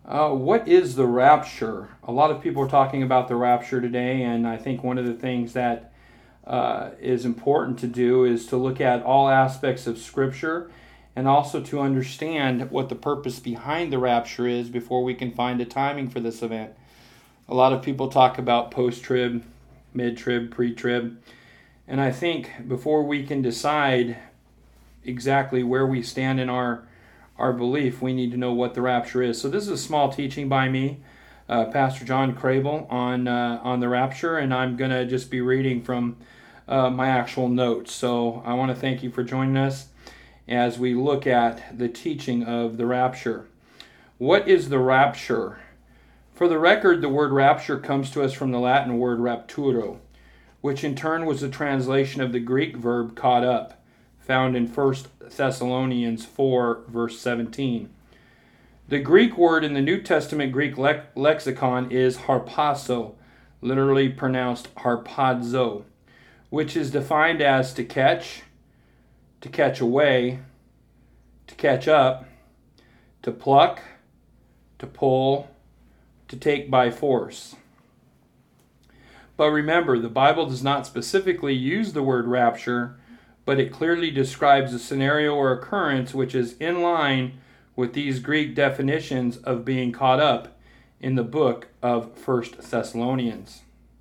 What is the rapture? A lot of people are talking about the rapture today, and I think one of the things that is important to do is to look at all aspects of Scripture and also to understand what the purpose behind the rapture is before we can find a timing for this event. A lot of people talk about post-trib, mid-trib, pre-trib, and I think before we can decide exactly where we stand in our belief, we need to know what the rapture is. So this is a small teaching by me, Pastor John Crable, on the rapture, and I'm going to just be reading from my actual notes. So I want to thank you for joining us as we look at the teaching of the rapture. What is the rapture? For the record, the word rapture comes to us from the Latin word rapturo, which in turn was a translation of the Greek verb caught up, found in 1 Thessalonians 4, verse 17. The Greek word in the New Testament Greek lexicon is harpazo, literally pronounced harpazo, which is defined as to catch away, to catch up, to pluck, to pull, to take by force. But remember, the Bible does not specifically use the word rapture, but it clearly describes a scenario or occurrence which is in line with these Greek definitions of being caught up in the book of 1 Thessalonians.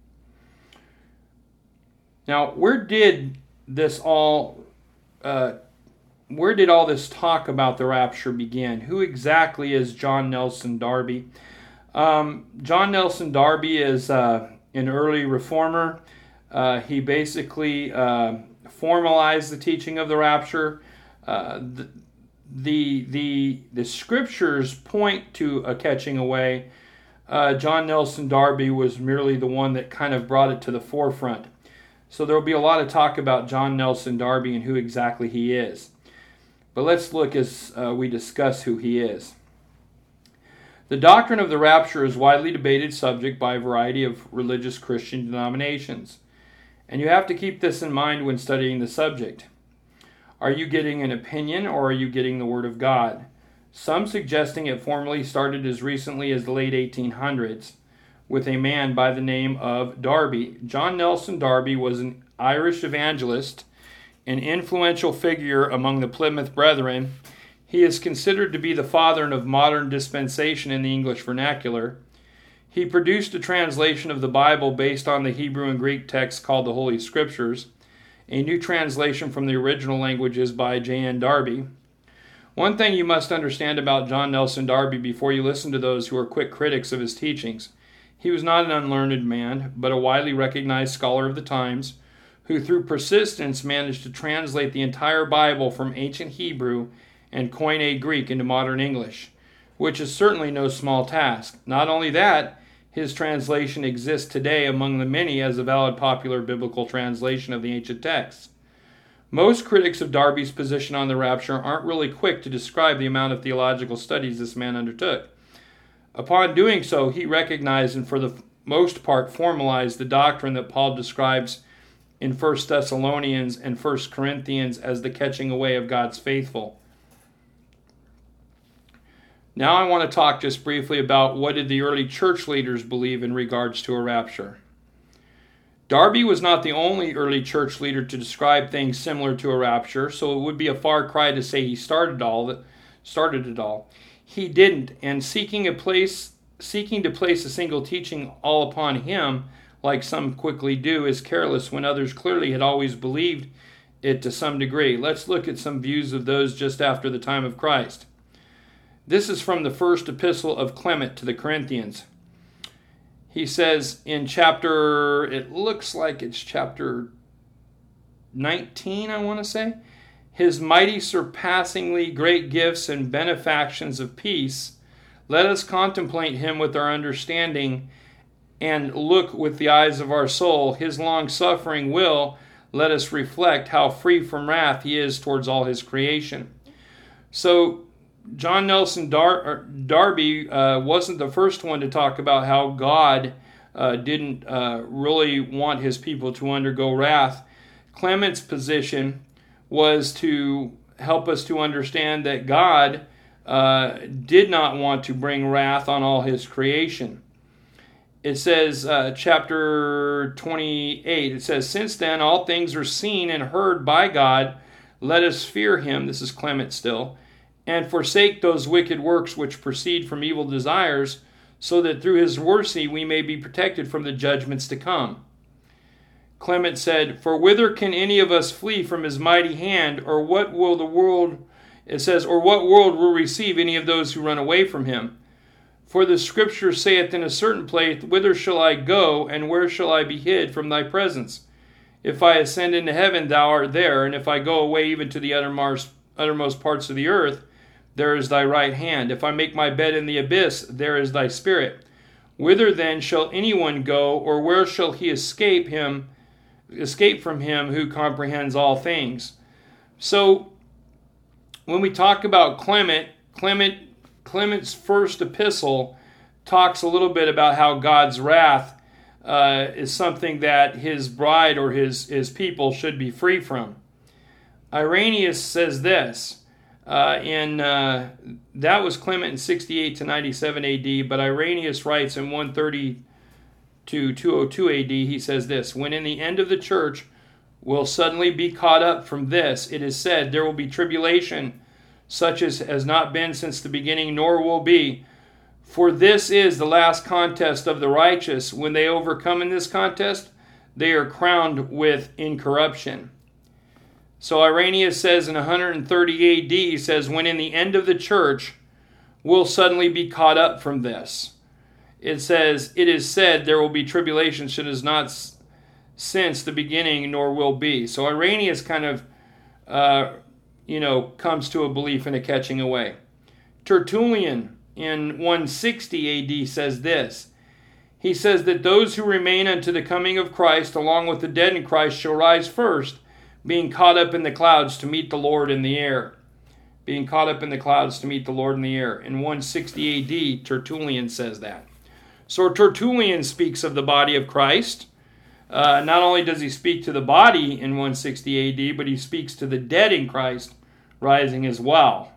Now, where did all this talk about the rapture begin? Who exactly is John Nelson Darby? John Nelson Darby is an early reformer. He basically formalized the teaching of the rapture. The scriptures point to a catching away. John Nelson Darby was merely the one that kind of brought it to the forefront. So there will be a lot of talk about John Nelson Darby and who exactly he is. But let's look as we discuss who he is. The doctrine of the rapture is a widely debated subject by a variety of religious Christian denominations. And you have to keep this in mind when studying the subject. Are you getting an opinion or are you getting the Word of God? Some suggesting it formally started as recently as the late 1800s with a man by the name of Darby. John Nelson Darby was an Irish evangelist, an influential figure among the Plymouth Brethren. He is considered to be the father of modern dispensation in the English vernacular. He produced a translation of the Bible based on the Hebrew and Greek text called the Holy Scriptures, a new translation from the original languages by J.N. Darby. One thing you must understand about John Nelson Darby before you listen to those who are quick critics of his teachings. He was not an unlearned man, but a widely recognized scholar of the times, who through persistence managed to translate the entire Bible from ancient Hebrew and Koine Greek into modern English, which is certainly no small task. Not only that, his translation exists today among the many as a valid popular biblical translation of the ancient texts. Most critics of Darby's position on the rapture aren't really quick to describe the amount of theological studies this man undertook. Upon doing so, he recognized and for the most part formalized the doctrine that Paul describes in 1 Thessalonians and 1 Corinthians as the catching away of God's faithful. Now I want to talk just briefly about what did the early church leaders believe in regards to a rapture. Darby was not the only early church leader to describe things similar to a rapture, so it would be a far cry to say he started it all. He didn't, and seeking to place a single teaching all upon him, like some quickly do, is careless when others clearly had always believed it to some degree. Let's look at some views of those just after the time of Christ. This is from the first epistle of Clement to the Corinthians. He says in chapter 19, I want to say, his mighty surpassingly great gifts and benefactions of peace, let us contemplate him with our understanding and look with the eyes of our soul. His long-suffering will, let us reflect how free from wrath he is towards all his creation. So John Nelson Darby wasn't the first one to talk about how God didn't really want his people to undergo wrath. Clement's position was to help us to understand that God did not want to bring wrath on all his creation. It says, chapter 28, it says, "Since then all things are seen and heard by God, let us fear him," this is Clement still, "and forsake those wicked works which proceed from evil desires, so that through his mercy we may be protected from the judgments to come." Clement said, "For whither can any of us flee from his mighty hand, or what will the world," it says, "or what world will receive any of those who run away from him? For the scripture saith in a certain place, Whither shall I go, and where shall I be hid from thy presence? If I ascend into heaven, thou art there, and if I go away even to the uttermost parts of the earth, there is thy right hand. If I make my bed in the abyss, there is thy spirit. Whither then shall anyone go, or where shall he escape from him who comprehends all things?" So when we talk about Clement's first epistle talks a little bit about how God's wrath is something that his bride or his people should be free from. Irenaeus says this, that was Clement in 68 to 97 AD, but Irenaeus writes in 130 to 202 AD, he says this, "When in the end of the church will suddenly be caught up from this, it is said, there will be tribulation, such as has not been since the beginning, nor will be. For this is the last contest of the righteous. When they overcome in this contest, they are crowned with incorruption." So Irenaeus says in 130 AD, he says, when in the end of the church will suddenly be caught up from this. It says, it is said there will be tribulation, which is not since the beginning, nor will be. So Irenaeus kind of comes to a belief in a catching away. Tertullian in 160 AD says this. He says that those who remain unto the coming of Christ, along with the dead in Christ, shall rise first, being caught up in the clouds to meet the Lord in the air. Being caught up in the clouds to meet the Lord in the air. In 160 AD, Tertullian says that. So Tertullian speaks of the body of Christ. Not only does he speak to the body in 160 AD, but he speaks to the dead in Christ rising as well.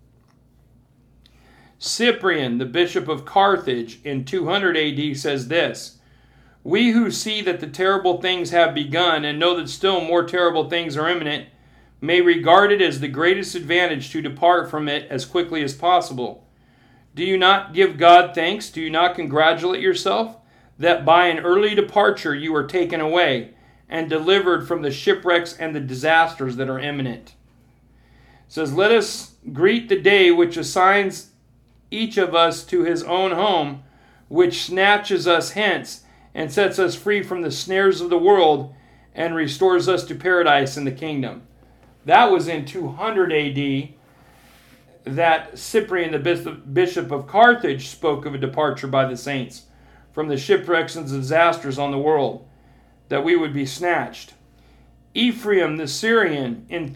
Cyprian, the bishop of Carthage, in 200 AD says this, "We who see that the terrible things have begun and know that still more terrible things are imminent, may regard it as the greatest advantage to depart from it as quickly as possible. Do you not give God thanks? Do you not congratulate yourself that by an early departure you are taken away and delivered from the shipwrecks and the disasters that are imminent?" It says, "Let us greet the day which assigns each of us to his own home, which snatches us hence and sets us free from the snares of the world and restores us to paradise in the kingdom." That was in 200 AD that Cyprian, the bishop of Carthage, spoke of a departure by the saints from the shipwrecks and disasters on the world, that we would be snatched. Ephraim the Syrian in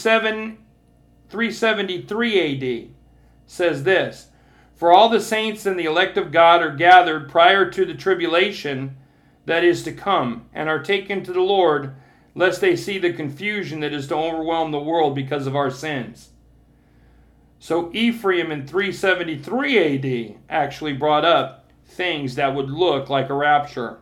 373 AD says this, "For all the saints and the elect of God are gathered prior to the tribulation that is to come, and are taken to the Lord, lest they see the confusion that is to overwhelm the world because of our sins." So Ephraim in 373 AD actually brought up things that would look like a rapture.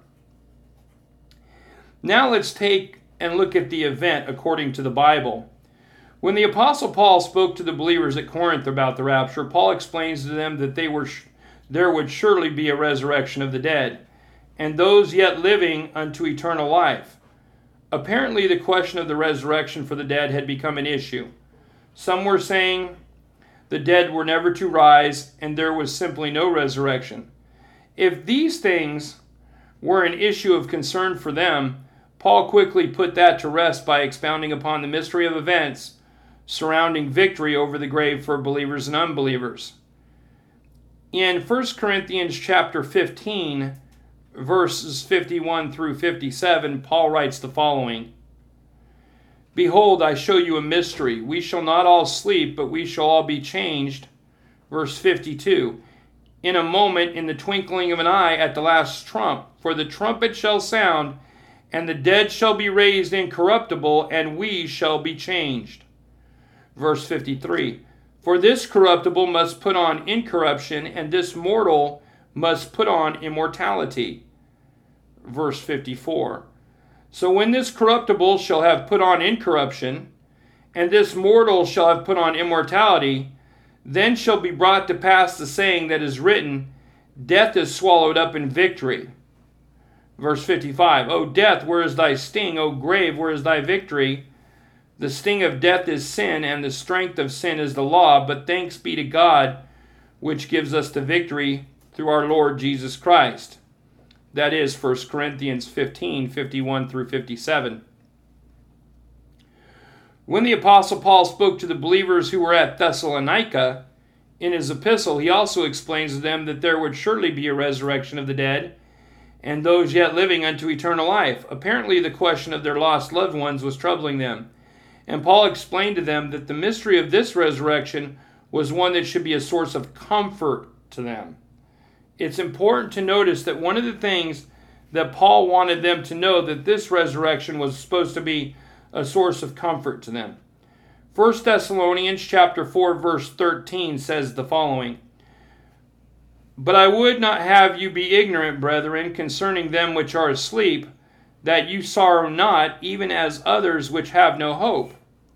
Now let's take and look at the event according to the Bible. When the Apostle Paul spoke to the believers at Corinth about the rapture, Paul explains to them that there would surely be a resurrection of the dead, and those yet living unto eternal life. Apparently the question of the resurrection for the dead had become an issue. Some were saying the dead were never to rise, and there was simply no resurrection. If these things were an issue of concern for them, Paul quickly put that to rest by expounding upon the mystery of events surrounding victory over the grave for believers and unbelievers. In 1 Corinthians chapter 15, verses 51 through 57, Paul writes the following, "Behold, I show you a mystery. We shall not all sleep, but we shall all be changed." Verse 52, "In a moment, in the twinkling of an eye, at the last trump. For the trumpet shall sound, and the dead shall be raised incorruptible, and we shall be changed." Verse 53, For this corruptible must put on incorruption, and this mortal must put on immortality. Verse 54. So when this corruptible shall have put on incorruption, and this mortal shall have put on immortality, then shall be brought to pass the saying that is written, Death is swallowed up in victory. Verse 55. O death, where is thy sting? O grave, where is thy victory? The sting of death is sin, and the strength of sin is the law. But thanks be to God, which gives us the victory through our Lord Jesus Christ. That is 1 Corinthians 15, 51 through 57. When the Apostle Paul spoke to the believers who were at Thessalonica, in his epistle, he also explains to them that there would surely be a resurrection of the dead, and those yet living unto eternal life. Apparently the question of their lost loved ones was troubling them. And Paul explained to them that the mystery of this resurrection was one that should be a source of comfort to them. It's important to notice that one of the things that Paul wanted them to know, that this resurrection was supposed to be a source of comfort to them. 1 Thessalonians chapter 4, verse 13 says the following, But I would not have you be ignorant, brethren, concerning them which are asleep, that you sorrow not, even as others which have no hope.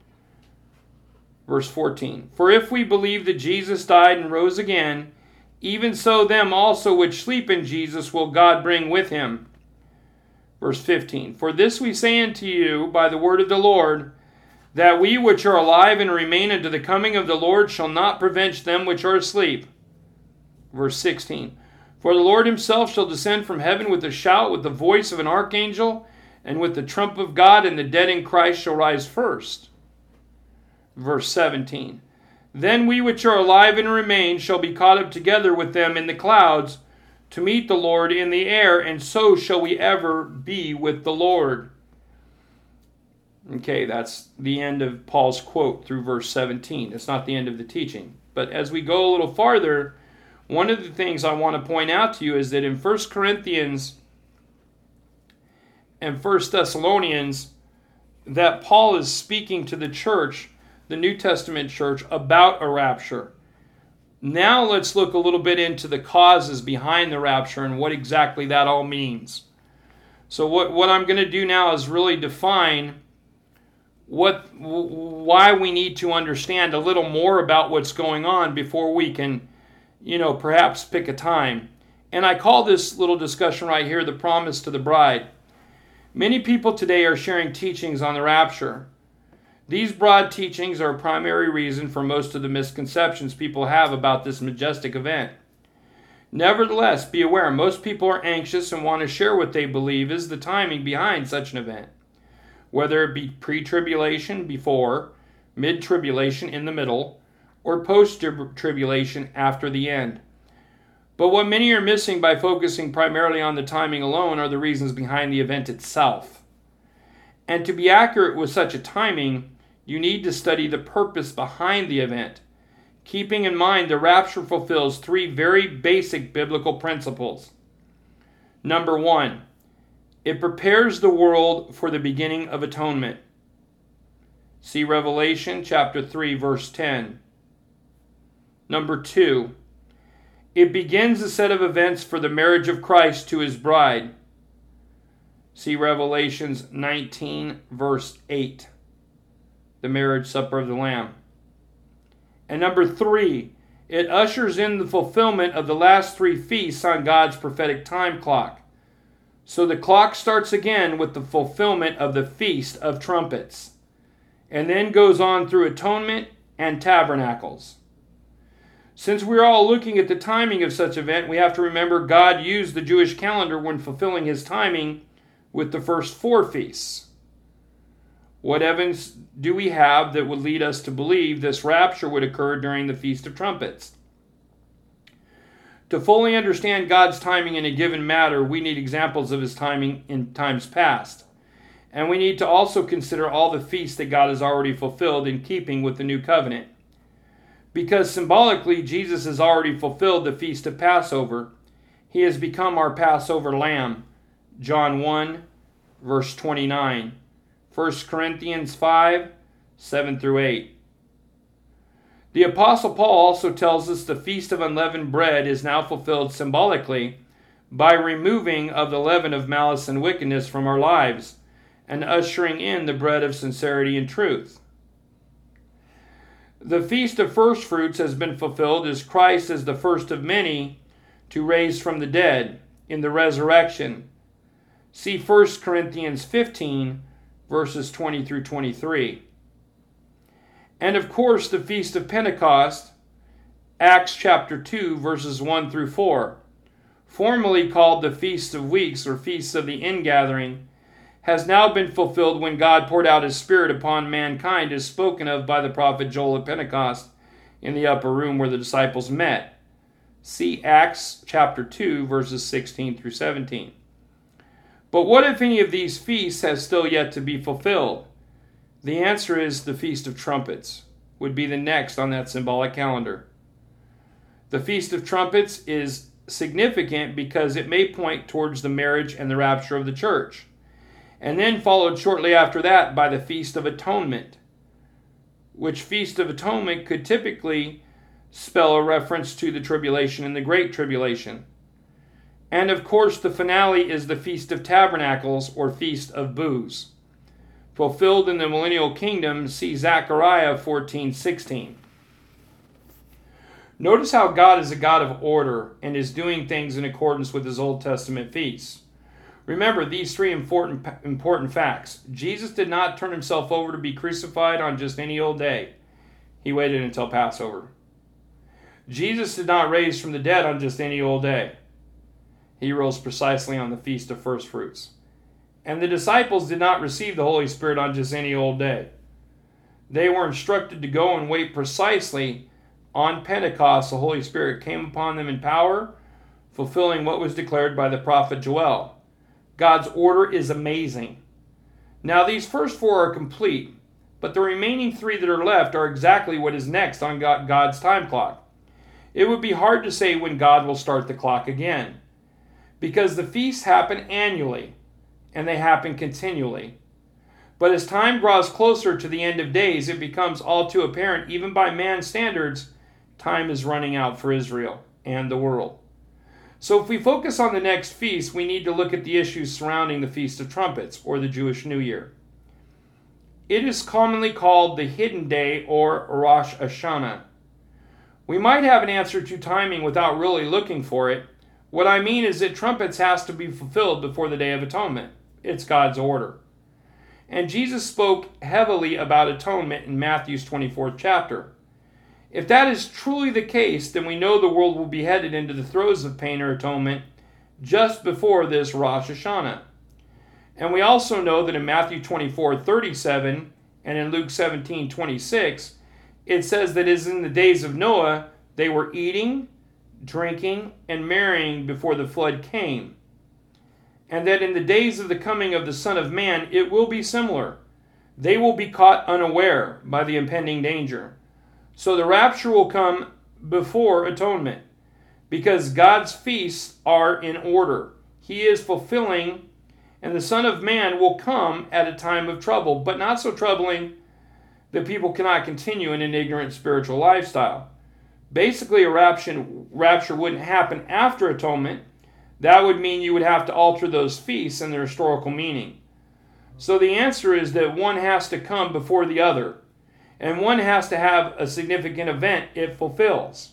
Verse 14, For if we believe that Jesus died and rose again, even so them also which sleep in Jesus will God bring with him. Verse 15, For this we say unto you by the word of the Lord, that we which are alive and remain unto the coming of the Lord shall not prevent them which are asleep. Verse 16, For the Lord himself shall descend from heaven with a shout, with the voice of an archangel, and with the trump of God, and the dead in Christ shall rise first. Verse 17, Then we which are alive and remain shall be caught up together with them in the clouds to meet the Lord in the air, and so shall we ever be with the Lord. Okay, that's the end of Paul's quote through verse 17. It's not the end of the teaching. But as we go a little farther, one of the things I want to point out to you is that in 1 Corinthians and 1 Thessalonians, that Paul is speaking to the church, the New Testament church, about a rapture. Now let's look a little bit into the causes behind the rapture and what exactly that all means. So what I'm going to do now is really define why we need to understand a little more about what's going on before we can, perhaps pick a time. And I call this little discussion right here the promise to the bride. Many people today are sharing teachings on the rapture. These broad teachings are a primary reason for most of the misconceptions people have about this majestic event. Nevertheless, be aware, most people are anxious and want to share what they believe is the timing behind such an event, whether it be pre-tribulation, before, mid-tribulation, in the middle, or post-tribulation, after the end. But what many are missing by focusing primarily on the timing alone are the reasons behind the event itself. And to be accurate with such a timing, you need to study the purpose behind the event, keeping in mind the rapture fulfills three very basic biblical principles. Number 1, it prepares the world for the beginning of atonement. See Revelation chapter 3, verse 10. Number 2, it begins a set of events for the marriage of Christ to his bride. See Revelations 19, verse 8. The marriage supper of the Lamb. And number 3, it ushers in the fulfillment of the last 3 feasts on God's prophetic time clock. So the clock starts again with the fulfillment of the Feast of Trumpets, and then goes on through Atonement and Tabernacles. Since we're all looking at the timing of such event, we have to remember God used the Jewish calendar when fulfilling his timing with the first 4 feasts. What evidence do we have that would lead us to believe this rapture would occur during the Feast of Trumpets? To fully understand God's timing in a given matter, we need examples of his timing in times past. And we need to also consider all the feasts that God has already fulfilled in keeping with the new covenant. Because symbolically, Jesus has already fulfilled the Feast of Passover. He has become our Passover lamb. John 1, verse 29. 1 Corinthians 5, 7 through 8. The Apostle Paul also tells us the Feast of Unleavened Bread is now fulfilled symbolically by removing of the leaven of malice and wickedness from our lives and ushering in the bread of sincerity and truth. The Feast of First Fruits has been fulfilled as Christ is the first of many to raise from the dead in the resurrection. See 1 Corinthians 15, verses 20 through 23. And of course, the Feast of Pentecost, Acts chapter 2, verses 1 through 4, formerly called the Feast of Weeks or Feast of the Ingathering, has now been fulfilled when God poured out His Spirit upon mankind, as spoken of by the prophet Joel at Pentecost in the upper room where the disciples met. See Acts chapter 2, verses 16 through 17. But what if any of these feasts has still yet to be fulfilled? The answer is the Feast of Trumpets would be the next on that symbolic calendar. The Feast of Trumpets is significant because it may point towards the marriage and the rapture of the church, and then followed shortly after that by the Feast of Atonement, which Feast of Atonement could typically spell a reference to the tribulation and the Great Tribulation. And of course, the finale is the Feast of Tabernacles or Feast of Booths, fulfilled in the millennial kingdom. See Zechariah 14:16. Notice how God is a God of order and is doing things in accordance with His Old Testament feasts. Remember these three important facts. Jesus did not turn Himself over to be crucified on just any old day. He waited until Passover. Jesus did not raise from the dead on just any old day. He rose precisely on the Feast of First Fruits. And the disciples did not receive the Holy Spirit on just any old day. They were instructed to go and wait precisely on Pentecost. The Holy Spirit came upon them in power, fulfilling what was declared by the prophet Joel. God's order is amazing. Now these first four are complete, but the remaining three that are left are exactly what is next on God's time clock. It would be hard to say when God will start the clock again, because the feasts happen annually, and they happen continually. But as time draws closer to the end of days, it becomes all too apparent, even by man's standards, time is running out for Israel and the world. So if we focus on the next feast, we need to look at the issues surrounding the Feast of Trumpets, or the Jewish New Year. It is commonly called the Hidden Day, or Rosh Hashanah. We might have an answer to timing without really looking for it. What I mean is that trumpets has to be fulfilled before the Day of Atonement. It's God's order. And Jesus spoke heavily about atonement in Matthew's 24th chapter. If that is truly the case, then we know the world will be headed into the throes of pain or atonement just before this Rosh Hashanah. And we also know that in Matthew 24:37 and in Luke 17:26, it says that as in the days of Noah, they were eating, drinking, and marrying before the flood came. And that in the days of the coming of the Son of Man, it will be similar. They will be caught unaware by the impending danger. So the rapture will come before atonement, because God's feasts are in order. He is fulfilling, and the Son of Man will come at a time of trouble, but not so troubling that people cannot continue in an ignorant spiritual lifestyle. Basically, a rapture wouldn't happen after atonement. That would mean you would have to alter those feasts and their historical meaning. So the answer is that one has to come before the other, and one has to have a significant event it fulfills.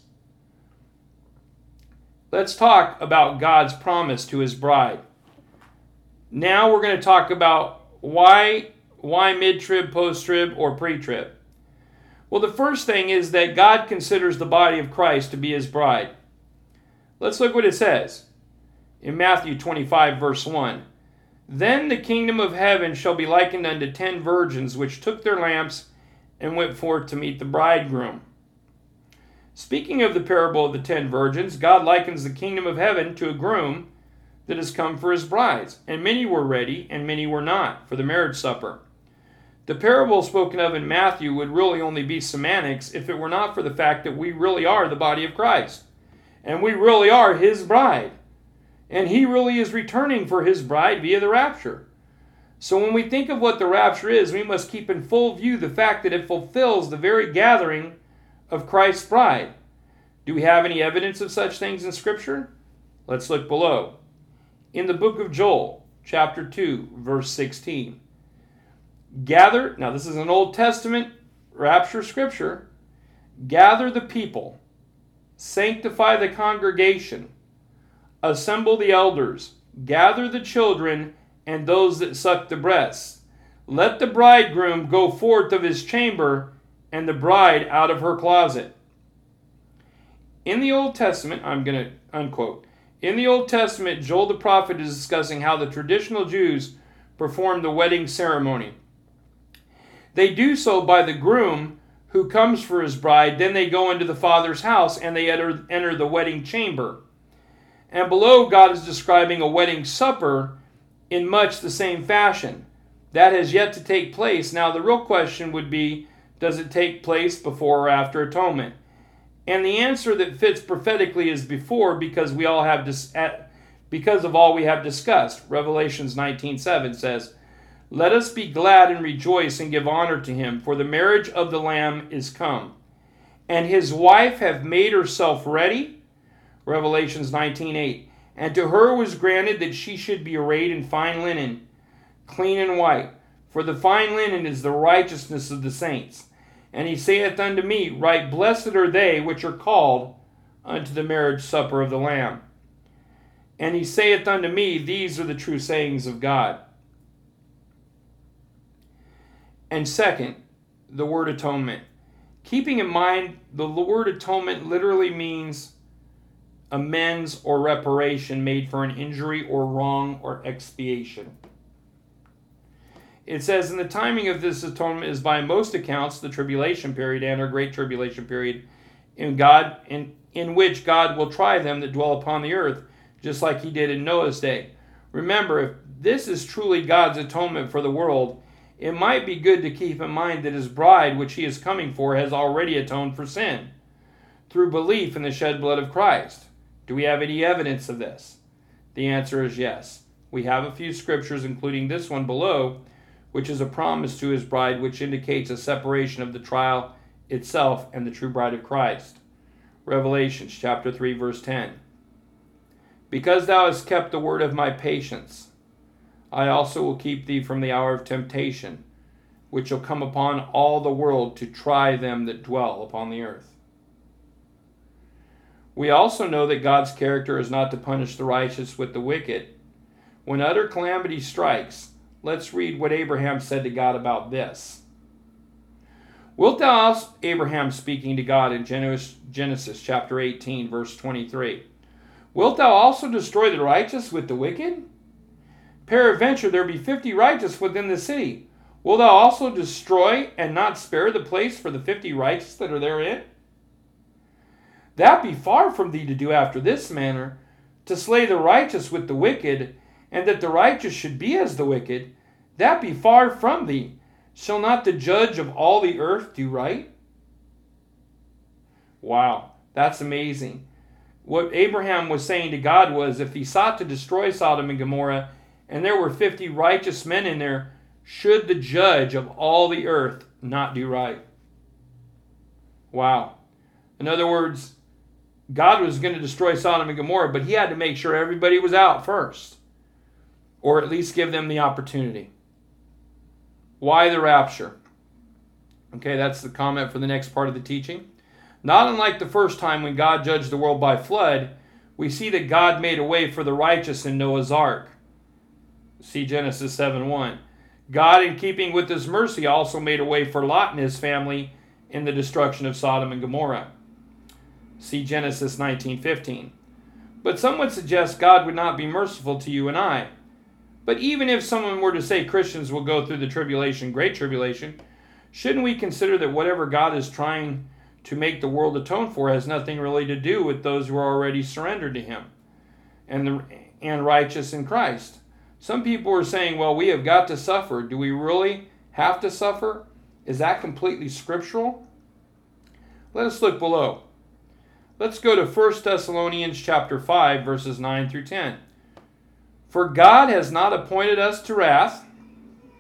Let's talk about God's promise to His bride. Now we're going to talk about why mid-trib, post-trib, or pre-trib. Well, the first thing is that God considers the body of Christ to be His bride. Let's look what it says in Matthew 25, verse 1. Then the kingdom of heaven shall be likened unto 10 virgins, which took their lamps and went forth to meet the bridegroom. Speaking of the parable of the 10 virgins, God likens the kingdom of heaven to a groom that has come for his brides, and many were ready, and many were not, for the marriage supper. The parable spoken of in Matthew would really only be semantics if it were not for the fact that we really are the body of Christ, and we really are His bride, and He really is returning for His bride via the rapture. So when we think of what the rapture is, we must keep in full view the fact that it fulfills the very gathering of Christ's bride. Do we have any evidence of such things in Scripture? Let's look below. In the book of Joel, chapter 2, verse 16. Gather, now this is an Old Testament rapture scripture. Gather the people, sanctify the congregation, assemble the elders, gather the children and those that suck the breasts. Let the bridegroom go forth of his chamber and the bride out of her closet. In the Old Testament, I'm going to unquote. In the Old Testament, Joel the prophet is discussing how the traditional Jews perform the wedding ceremony. They do so by the groom who comes for his bride. Then they go into the father's house and they enter the wedding chamber. And below, God is describing a wedding supper in much the same fashion. That has yet to take place. Now, the real question would be, does it take place before or after atonement? And the answer that fits prophetically is before, because of all we have discussed. Revelations 19:7 says, "Let us be glad and rejoice and give honor to him, for the marriage of the Lamb is come, and his wife hath made herself ready." Revelations 19:8. "And to her was granted that she should be arrayed in fine linen, clean and white, for the fine linen is the righteousness of the saints. And he saith unto me, Right blessed are they which are called unto the marriage supper of the Lamb. And he saith unto me, These are the true sayings of God." And second, the word atonement. Keeping in mind, the word atonement literally means amends or reparation made for an injury or wrong or expiation. It says, "And the timing of this atonement is by most accounts the tribulation period and our great tribulation period in which God will try them that dwell upon the earth, just like he did in Noah's day." Remember, if this is truly God's atonement for the world, it might be good to keep in mind that his bride, which he is coming for, has already atoned for sin through belief in the shed blood of Christ. Do we have any evidence of this? The answer is yes. We have a few scriptures, including this one below, which is a promise to his bride, which indicates a separation of the trial itself and the true bride of Christ. Revelations chapter 3, verse 10. "Because thou hast kept the word of my patience, I also will keep thee from the hour of temptation, which shall come upon all the world to try them that dwell upon the earth." We also know that God's character is not to punish the righteous with the wicked. When utter calamity strikes, let's read what Abraham said to God about this. "Wilt thou also," Abraham speaking to God in Genesis chapter 18, verse 23, "wilt thou also destroy the righteous with the wicked? Peradventure there be 50 righteous within the city. Wilt thou also destroy and not spare the place for the 50 righteous that are therein? That be far from thee to do after this manner, to slay the righteous with the wicked, and that the righteous should be as the wicked. That be far from thee. Shall not the judge of all the earth do right?" Wow, that's amazing. What Abraham was saying to God was, if he sought to destroy Sodom and Gomorrah, and there were 50 righteous men in there, should the judge of all the earth not do right? Wow. In other words, God was going to destroy Sodom and Gomorrah, but he had to make sure everybody was out first, or at least give them the opportunity. Why the rapture? Okay, that's the comment for the next part of the teaching. Not unlike the first time when God judged the world by flood, we see that God made a way for the righteous in Noah's ark. See Genesis 7:1. God, in keeping with his mercy, also made a way for Lot and his family in the destruction of Sodom and Gomorrah. See Genesis 19:15. But some would suggest God would not be merciful to you and I. But even if someone were to say Christians will go through the tribulation, great tribulation, shouldn't we consider that whatever God is trying to make the world atone for has nothing really to do with those who are already surrendered to him and righteous in Christ? Some people are saying, well, we have got to suffer. Do we really have to suffer? Is that completely scriptural? Let us look below. Let's go to 1 Thessalonians chapter 5, verses 9 through 10. "For God has not appointed us to wrath,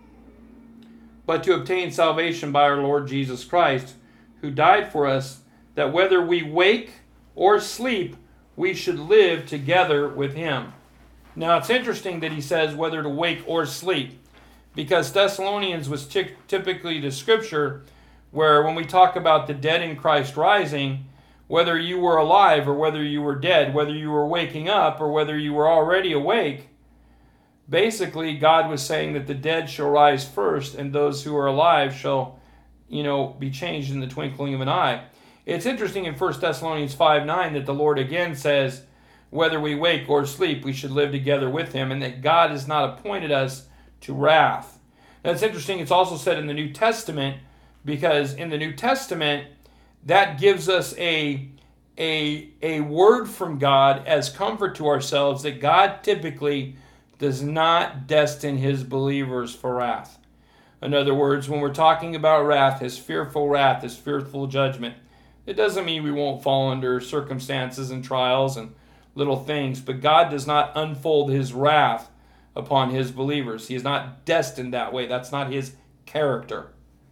but to obtain salvation by our Lord Jesus Christ, who died for us, that whether we wake or sleep, we should live together with him. Now, it's interesting that he says whether to wake or sleep, because Thessalonians was typically the scripture where when we talk about the dead in Christ rising, whether you were alive or whether you were dead, whether you were waking up or whether you were already awake, basically God was saying that the dead shall rise first and those who are alive shall, be changed in the twinkling of an eye. It's interesting in 1 Thessalonians 5:9 that the Lord again says, whether we wake or sleep, we should live together with him, and that God has not appointed us to wrath. That's interesting. It's also said in the New Testament, because in the New Testament, that gives us a word from God as comfort to ourselves that God typically does not destine his believers for wrath. In other words, when we're talking about wrath, his fearful judgment, it doesn't mean we won't fall under circumstances and trials and little things, but God does not unfold his wrath upon his believers. He is not destined that way. That's not his character.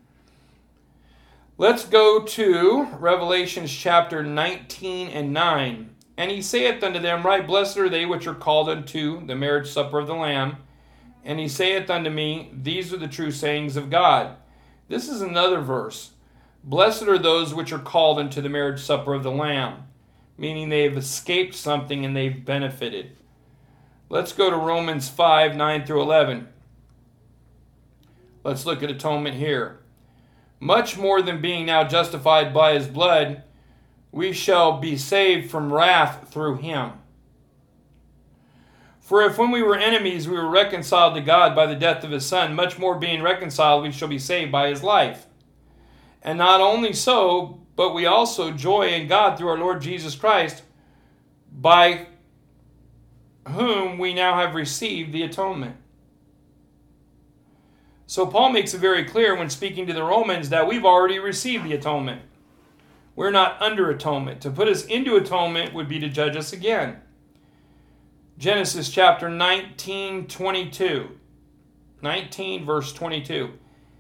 Let's go to Revelations chapter 19 and 9. And he saith unto them, right blessed are they which are called unto the marriage supper of the Lamb. And he saith unto me, these are the true sayings of God. This is another verse. Blessed are those which are called unto the marriage supper of the Lamb, meaning they've escaped something and they've benefited. Let's go to Romans 5, 9 through 11. Let's look at atonement here. Much more than being now justified by his blood, we shall be saved from wrath through him. For if when we were enemies we were reconciled to God by the death of his Son, much more being reconciled we shall be saved by his life. And not only so, but we also joy in God through our Lord Jesus Christ, by whom we now have received the atonement. So Paul makes it very clear when speaking to the Romans that we've already received the atonement. We're not under atonement. To put us into atonement would be to judge us again. Genesis chapter 19, 22. 19 verse 22.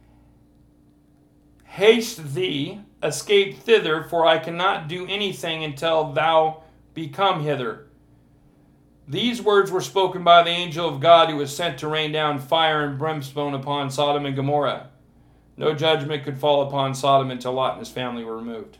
Haste thee, escape thither, for I cannot do anything until thou be come hither. These words were spoken by the angel of God who was sent to rain down fire and brimstone upon Sodom and Gomorrah. No judgment could fall upon Sodom until Lot and his family were removed.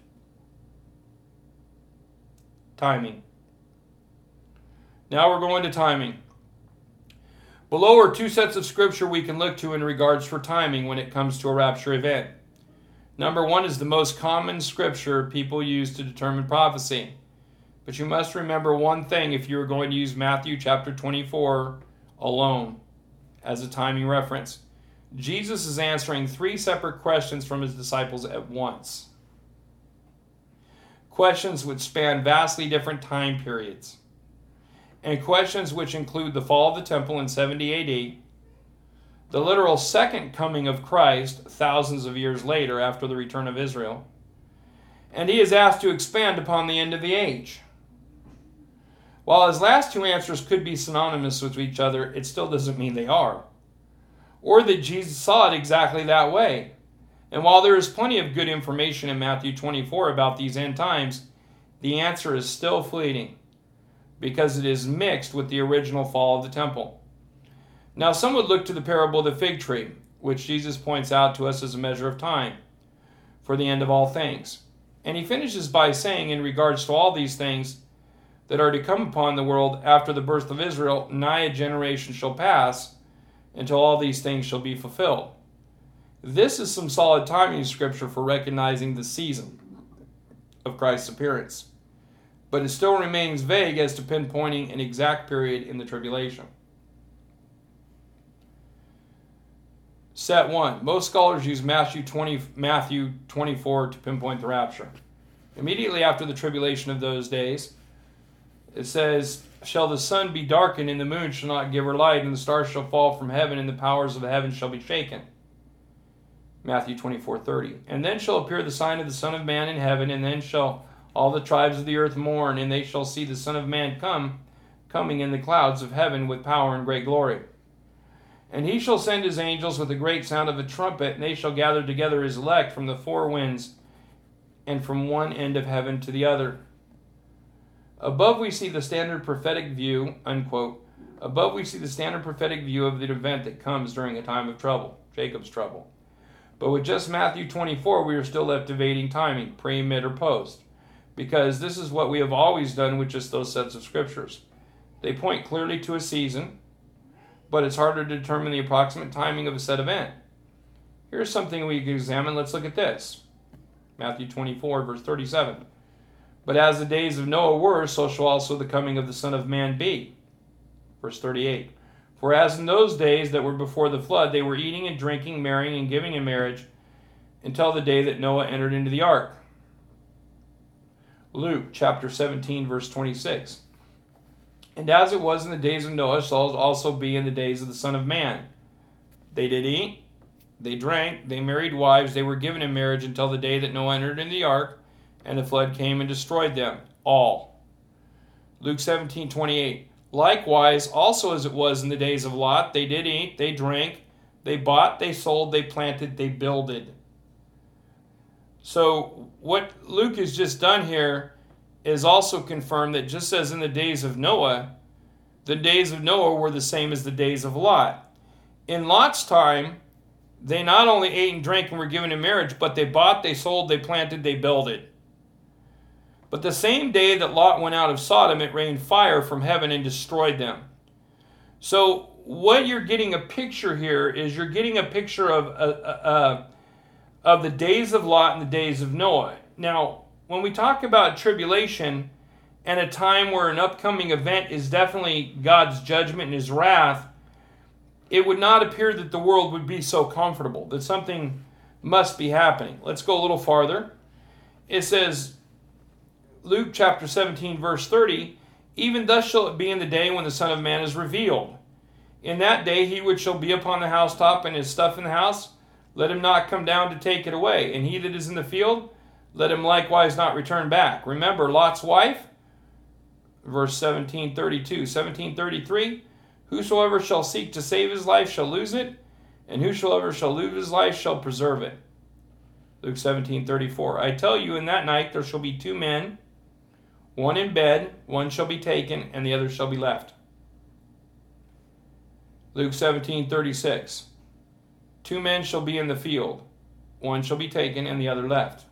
Timing. Now we're going to timing. Below are two sets of scripture we can look to in regards for timing when it comes to a rapture event. Number one is the most common scripture people use to determine prophecy. But you must remember one thing if you are going to use Matthew chapter 24 alone as a timing reference. Jesus is answering three separate questions from his disciples at once. Questions which span vastly different time periods. And questions which include the fall of the temple in 70 AD, the literal second coming of Christ thousands of years later after the return of Israel, and he is asked to expand upon the end of the age. While his last two answers could be synonymous with each other, it still doesn't mean they are, or that Jesus saw it exactly that way. And while there is plenty of good information in Matthew 24 about these end times, the answer is still fleeting, because it is mixed with the original fall of the temple. Now some would look to the parable of the fig tree, which Jesus points out to us as a measure of time for the end of all things. And he finishes by saying, in regards to all these things that are to come upon the world after the birth of Israel, nigh a generation shall pass until all these things shall be fulfilled. This is some solid timing scripture for recognizing the season of Christ's appearance, but it still remains vague as to pinpointing an exact period in the tribulation. Set 1. Most scholars use Matthew 24 to pinpoint the rapture. Immediately after the tribulation of those days, it says, shall the sun be darkened, and the moon shall not give her light, and the stars shall fall from heaven, and the powers of the heaven shall be shaken. Matthew 24:30. And then shall appear the sign of the Son of Man in heaven, and then shall all the tribes of the earth mourn, and they shall see the Son of Man coming in the clouds of heaven with power and great glory. And he shall send his angels with a great sound of a trumpet, and they shall gather together his elect from the four winds and from one end of heaven to the other. Above we see the standard prophetic view, unquote. Above we see the standard prophetic view of the event that comes during a time of trouble, Jacob's trouble. But with just Matthew 24, we are still left debating timing, pre, mid, or post, because this is what we have always done with just those sets of scriptures. They point clearly to a season, but it's harder to determine the approximate timing of a set event. Here's something we can examine. Let's look at this. Matthew 24, verse 37. But as the days of Noah were, so shall also the coming of the Son of Man be. Verse 38. For as in those days that were before the flood, they were eating and drinking, marrying and giving in marriage, until the day that Noah entered into the ark. Luke chapter 17, verse 26. And as it was in the days of Noah, shall it also be in the days of the Son of Man. They did eat, they drank, they married wives, they were given in marriage until the day that Noah entered into the ark, and the flood came and destroyed them all. Luke 17:28. Likewise, also as it was in the days of Lot, they did eat, they drank, they bought, they sold, they planted, they builded. So what Luke has just done here is also confirmed that just as in the days of Noah, the days of Noah were the same as the days of Lot. In Lot's time, they not only ate and drank and were given in marriage, but they bought, they sold, they planted, they builded. But the same day that Lot went out of Sodom, it rained fire from heaven and destroyed them. So what you're getting a picture here is you're getting a picture of the days of Lot and the days of Noah. Now, when we talk about tribulation and a time where an upcoming event is definitely God's judgment and his wrath, it would not appear that the world would be so comfortable, that something must be happening. Let's go a little farther. It says, Luke chapter 17, verse 30, even thus shall it be in the day when the Son of Man is revealed. In that day he which shall be upon the housetop and his stuff in the house, let him not come down to take it away. And he that is in the field, let him likewise not return back. Remember Lot's wife, verse 1732, 1733, whosoever shall seek to save his life shall lose it, and whosoever shall lose his life shall preserve it. Luke 17:34. I tell you, in that night there shall be two men, one in bed, one shall be taken, and the other shall be left. Luke 17:36. Two men shall be in the field, one shall be taken, and the other left.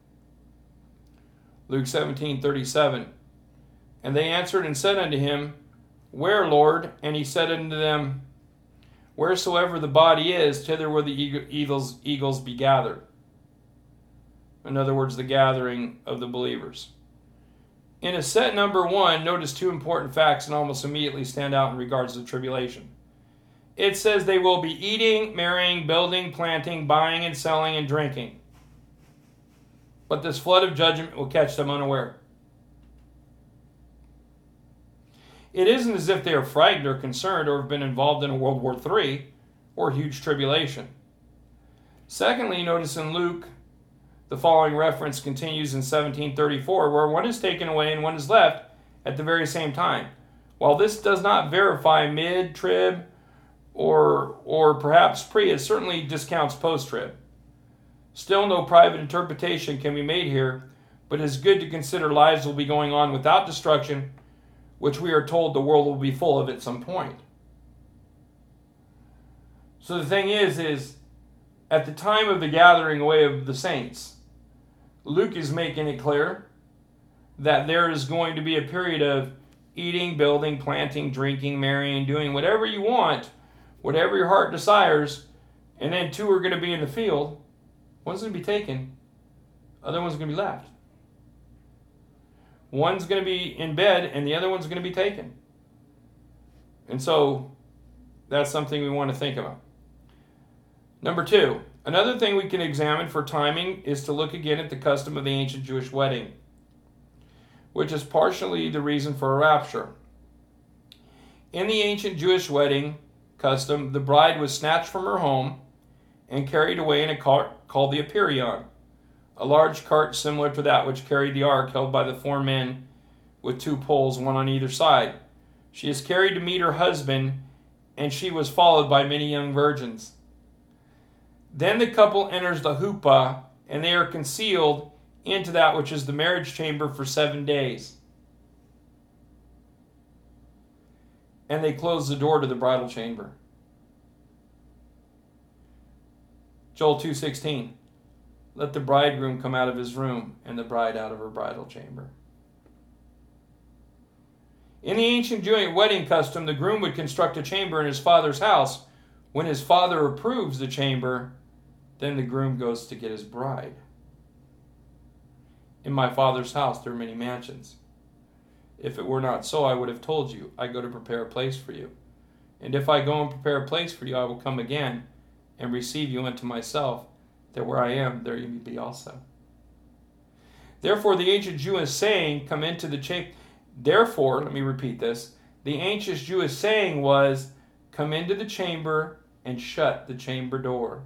Luke 17:37. And they answered and said unto him, Where, Lord? And he said unto them, Wheresoever the body is, thither will the eagles be gathered. In other words, the gathering of the believers. In a set number 1, notice two important facts and almost immediately stand out in regards to the tribulation. It says they will be eating, marrying, building, planting, buying and selling and drinking. But this flood of judgment will catch them unaware. It isn't as if they are frightened or concerned or have been involved in a World War III or huge tribulation. Secondly, notice in Luke, the following reference continues in 1734, where one is taken away and one is left at the very same time. While this does not verify mid-trib or perhaps pre, it certainly discounts post-trib. Still, no private interpretation can be made here, but it is good to consider lives will be going on without destruction, which we are told the world will be full of at some point. So the thing is at the time of the gathering away of the saints, Luke is making it clear that there is going to be a period of eating, building, planting, drinking, marrying, doing whatever you want, whatever your heart desires, and then two are going to be in the field. One's going to be taken, other one's going to be left. One's going to be in bed and the other one's going to be taken. And so that's something we want to think about. Number 2, another thing we can examine for timing is to look again at the custom of the ancient Jewish wedding, which is partially the reason for a rapture. In the ancient Jewish wedding custom, the bride was snatched from her home and carried away in a cart called the Aperion, a large cart similar to that which carried the ark, held by the 4 men with 2 poles, one on either side. She is carried to meet her husband, and she was followed by many young virgins. Then the couple enters the huppah, and they are concealed into that which is the marriage chamber for 7 days. And they closed the door to the bridal chamber. Joel 2:16. Let the bridegroom come out of his room and the bride out of her bridal chamber. In the ancient Jewish wedding custom, the groom would construct a chamber in his father's house. When his father approves the chamber, then the groom goes to get his bride. In my Father's house there are many mansions. If it were not so, I would have told you, I go to prepare a place for you. And if I go and prepare a place for you, I will come again and receive you unto myself, that where I am, there you may be also. Therefore, the ancient Jewish saying, come into the chamber. Therefore, let me repeat this. The ancient Jewish saying was, come into the chamber and shut the chamber door.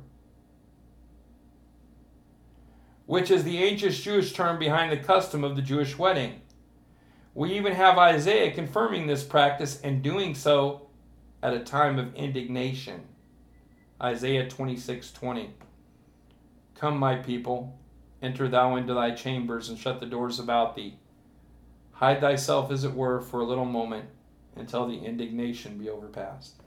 Which is the ancient Jewish term behind the custom of the Jewish wedding. We even have Isaiah confirming this practice and doing so at a time of indignation. Isaiah 26:20. Come, my people, enter thou into thy chambers and shut the doors about thee. Hide thyself, as it were, for a little moment until the indignation be overpast.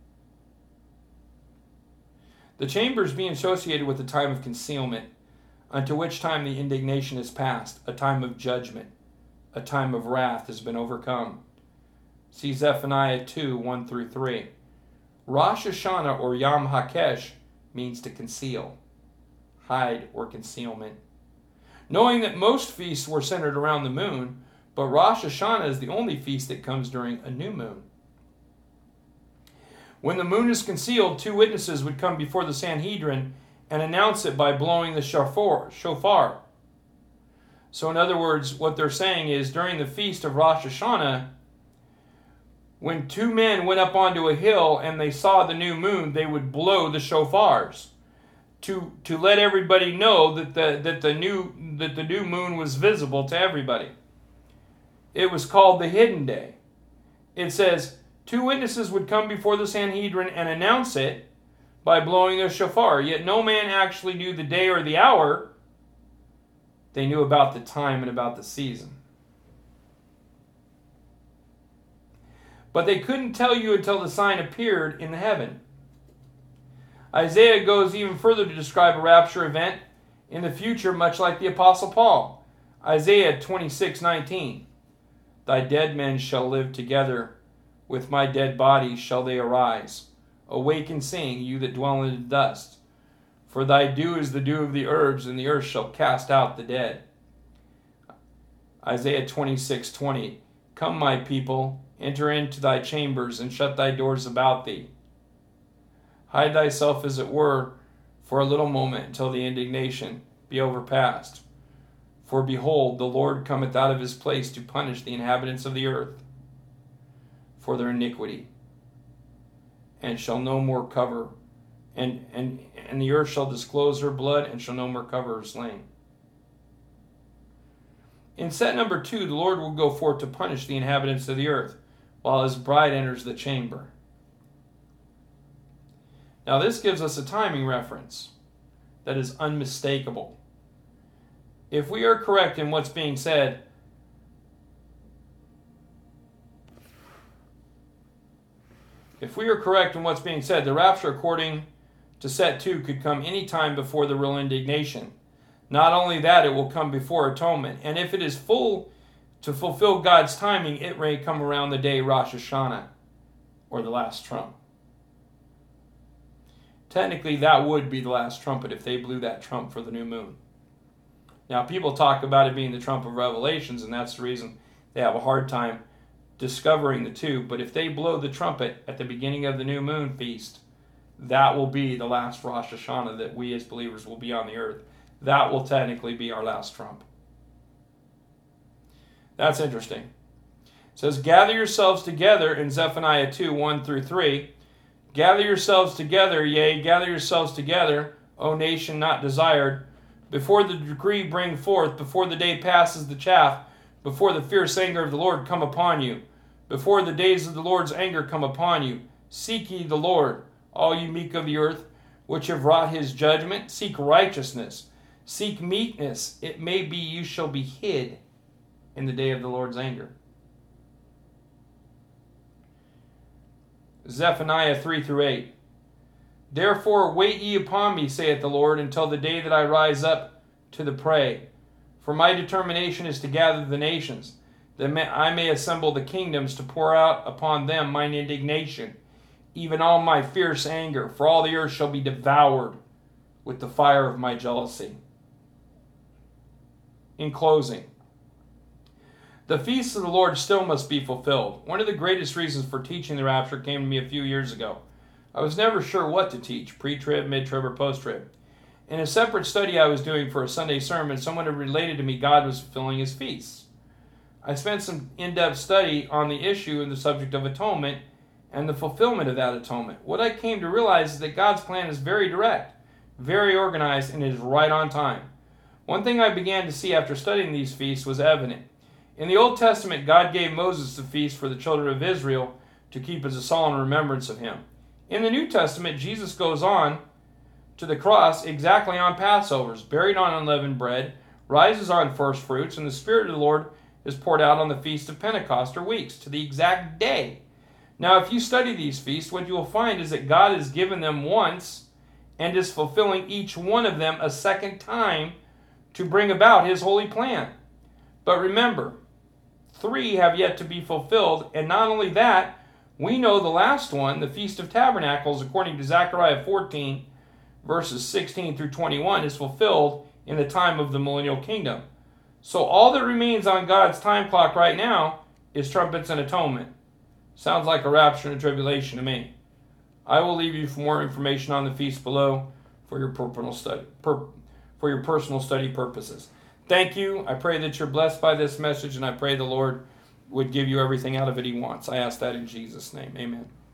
The chambers being associated with the time of concealment, unto which time the indignation is past, a time of judgment, a time of wrath has been overcome. See Zephaniah 2:1-3. Rosh Hashanah, or Yom HaKesh, means to conceal, hide, or concealment. Knowing that most feasts were centered around the moon, but Rosh Hashanah is the only feast that comes during a new moon. When the moon is concealed, 2 witnesses would come before the Sanhedrin and announce it by blowing the shofar. So in other words, what they're saying is, during the feast of Rosh Hashanah, when 2 men went up onto a hill and they saw the new moon, they would blow the shofars to let everybody know that the new moon was visible to everybody. It was called the hidden day. It says 2 witnesses would come before the Sanhedrin and announce it by blowing their shofar. Yet no man actually knew the day or the hour. They knew about the time and about the season. But they couldn't tell you until the sign appeared in the heaven. Isaiah goes even further to describe a rapture event in the future, much like the Apostle Paul. Isaiah 26:19. Thy dead men shall live together, with my dead bodies shall they arise. Awake and sing, you that dwell in the dust. For thy dew is the dew of the herbs, and the earth shall cast out the dead. Isaiah 26:20. Come, my people, enter into thy chambers, and shut thy doors about thee. Hide thyself, as it were, for a little moment, until the indignation be overpast. For behold, the Lord cometh out of his place to punish the inhabitants of the earth for their iniquity, and shall no more cover, and the earth shall disclose her blood, and shall no more cover her slain. In set number 2, the Lord will go forth to punish the inhabitants of the earth, while his bride enters the chamber. Now this gives us a timing reference that is unmistakable. If we are correct in what's being said, the rapture according to set 2 could come any time before the real indignation. Not only that, it will come before atonement. And if it is full to fulfill God's timing, it may come around the day Rosh Hashanah, or the last trump. Technically, that would be the last trumpet if they blew that trump for the new moon. Now, people talk about it being the trump of Revelations, and that's the reason they have a hard time discovering the 2. But if they blow the trumpet at the beginning of the new moon feast, that will be the last Rosh Hashanah that we as believers will be on the earth. That will technically be our last trump. That's interesting. It says, gather yourselves together in Zephaniah 2:1-3. Gather yourselves together, yea, gather yourselves together, O nation not desired. Before the decree bring forth, before the day passes the chaff, before the fierce anger of the Lord come upon you, before the days of the Lord's anger come upon you, seek ye the Lord, all you meek of the earth, which have wrought his judgment. Seek righteousness, Seek meekness. It may be you shall be hid in the day of the Lord's anger. Zephaniah 3-8. Therefore wait ye upon me, saith the Lord, until the day that I rise up to the prey. For my determination is to gather the nations, that I may assemble the kingdoms, to pour out upon them mine indignation, even all my fierce anger. For all the earth shall be devoured with the fire of my jealousy. In closing, the feasts of the Lord still must be fulfilled. One of the greatest reasons for teaching the rapture came to me a few years ago. I was never sure what to teach, pre-trib, mid-trib, or post-trib. In a separate study I was doing for a Sunday sermon, someone had related to me God was fulfilling his feasts. I spent some in-depth study on the issue and the subject of atonement and the fulfillment of that atonement. What I came to realize is that God's plan is very direct, very organized, and is right on time. One thing I began to see after studying these feasts was evident. In the Old Testament, God gave Moses the feast for the children of Israel to keep as a solemn remembrance of him. In the New Testament, Jesus goes on to the cross exactly on Passovers, buried on unleavened bread, rises on first fruits, and the Spirit of the Lord is poured out on the Feast of Pentecost, or weeks, to the exact day. Now, if you study these feasts, what you will find is that God has given them once and is fulfilling each one of them a second time to bring about his holy plan. But remember, 3 have yet to be fulfilled, and not only that, we know the last one, the Feast of Tabernacles, according to Zechariah 14, verses 16-21, is fulfilled in the time of the millennial kingdom. So all that remains on God's time clock right now is trumpets and atonement. Sounds like a rapture and a tribulation to me. I will leave you for more information on the feast below for your personal study purposes. Thank you. I pray that you're blessed by this message, and I pray the Lord would give you everything out of it he wants. I ask that in Jesus' name. Amen.